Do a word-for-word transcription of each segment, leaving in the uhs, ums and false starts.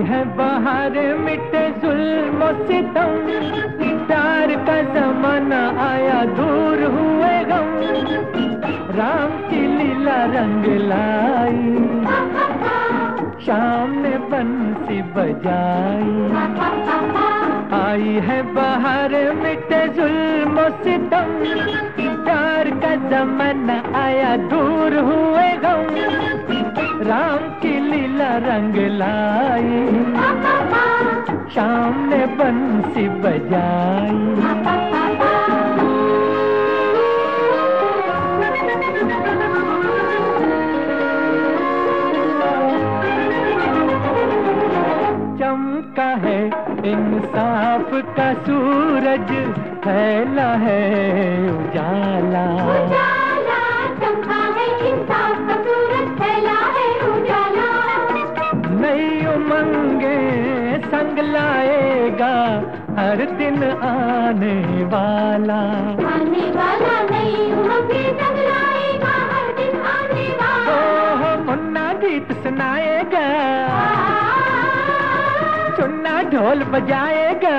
है बाहर मिटे जुल्म सितम, प्यार का जमाना आया दूर हुए गम, राम की लीला रंग लाई, शाम ने बंसी बजाई। आई है बाहर मिटे जुल्म सितम, प्यार का जमाना आया दूर हुए गम, राम की लीला रंग लाई, शाम ने बंसी बजाई। चमका है इंसाफ का सूरज, फैला है उजाला, उजाला चमका है इंसाफ का सूरज, फैला है उजाला। नई उमंगे संग लाएगा हर दिन आने वाला, आने वाला नई उमंगे संग लाएगा हर दिन आने वाला। ओह मुन्ना गीत सुनाएगा, चुन्ना ढोल बजाएगा,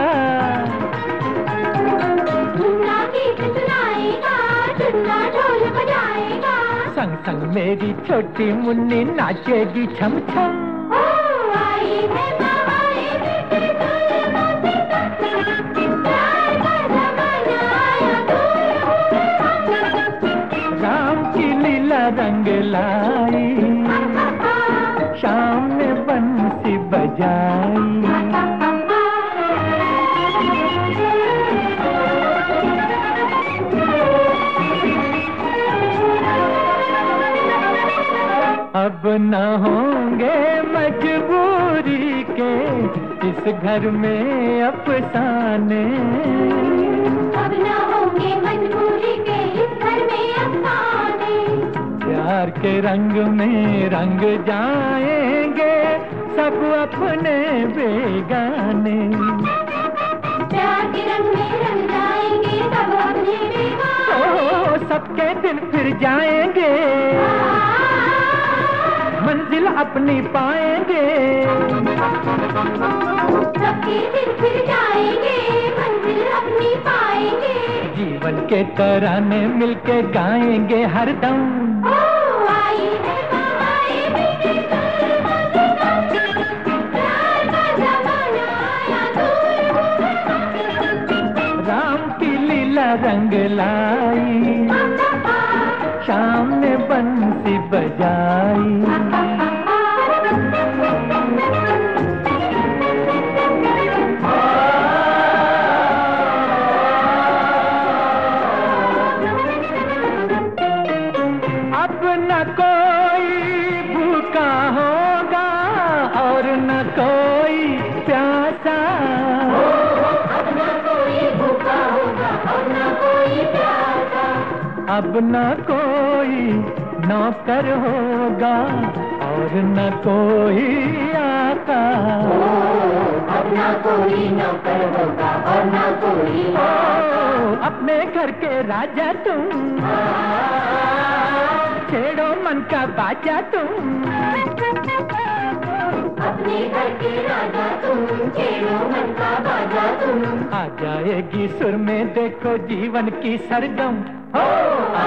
चुन्ना गीत सुनाएगा, चुन्ना ढोल बजाएगा। संग संग मेरी छोटी मुन्नी नाचेगी छम छम। आई है बाहर मिटे जुल्म सितम, प्यार का जमाना आया दूर हुए गम, राम की लीला रंग लाई, शाम ने बंसी बजाई। अब न होंगे मजबूरी के इस घर में अफसाने, अब न होंगे मजबूरी के इस घर में अफसाने, प्यार के रंग में रंग जाएंगे सब अपने बेगाने, प्यार के रंग में रंग जाएंगे सब अपने बेगाने। ओ सबके दिन फिर जाएंगे, मंजिल अपनी पाएंगे, सबके दिन फिर जाएंगे, मंजिल अपनी पाएंगे। जीवन के तराने मिलके गाएंगे हरदम। आई है बाहर मिटे जुल्म सितम, प्यार का जमाना आया दूर हुए गम, राम की लीला रंग लाई, शाम ने बंसी बजाई। अब न कोई भूखा होगा और न कोई प्यासा, अब न कोई भूखा होगा और न कोई प्यासा, अब न कोई नौकर होगा और न कोई आका, अब न कोई नौकर होगा और न कोई आका। अपने घर के राजा तुम, छेड़ो मन का बाजा तुम, अपने घर के राजा तुम, छेड़ो मन का बाजा तुम। आ जाएगी सुर में देखो जीवन की सरगम, हो